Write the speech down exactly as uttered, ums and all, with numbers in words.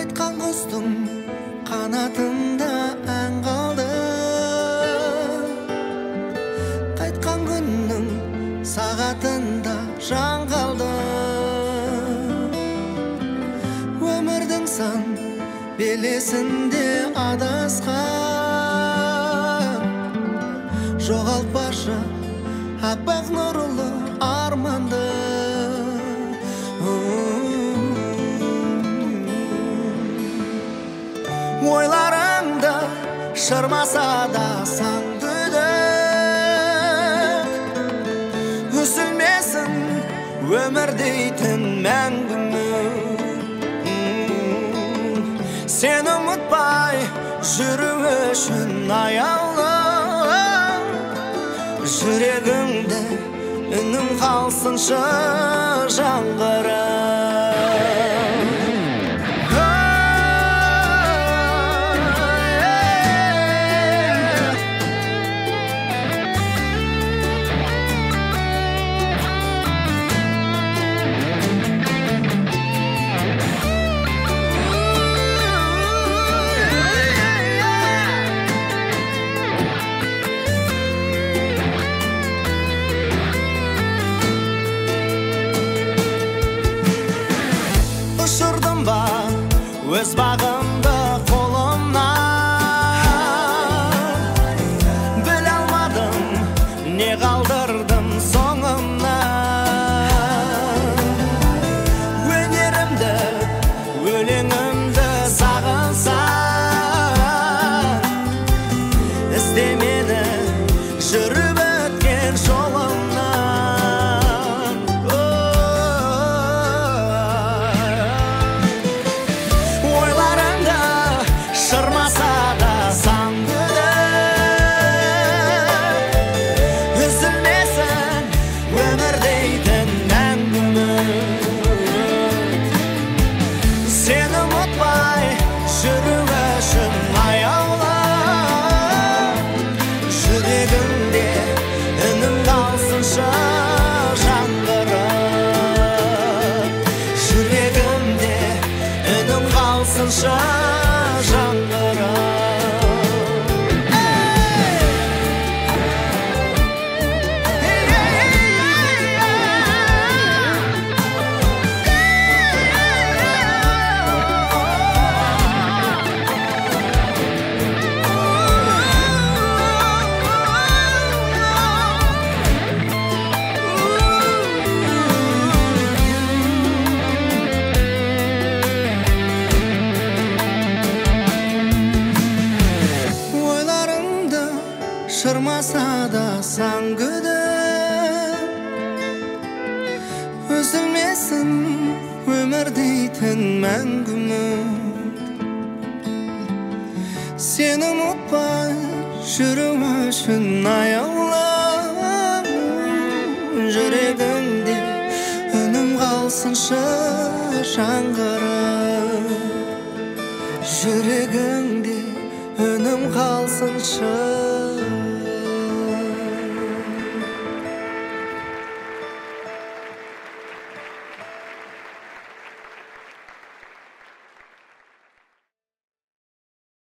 қайтқан құстың қанатында ән қалды, қайтқан күннің сағатында жан қалды. Өмірдің сан белесінде адасқан, жоғалтпашы аппақ нұрлы арманды. Ойларыңды шырмаса да сан күдік, үзілмесін өмір дейтін мәңгіні. Сен ұмытпай жүру үшін аяулы, жүрегіңде үнім қалсыншы жаңғырып. Ұшырдым ба өз бағымды қолымнан, біле алмадым не қалдырдым соңымнан. Өнерімді өлеңімді сағынсаң, іздемені жүріп өткен жолымнан. Шырмаса да сан күдік, үзілмесін өмір дейтін мәңгі. Сен ұмытпай жүру үшін аяулы, жүрегімде үнім қалсыншы жаңғырып. Жүрегімде үнім қалсыншы шырмаса да сан күдік, үзілмесін өмір дейтін мәңгі үміт. Сен ұмытпай жүру үшін аяулы, жүрегіңде үнім қалсыншы жаңғырып. Жүрегіңде үнім қалсыншы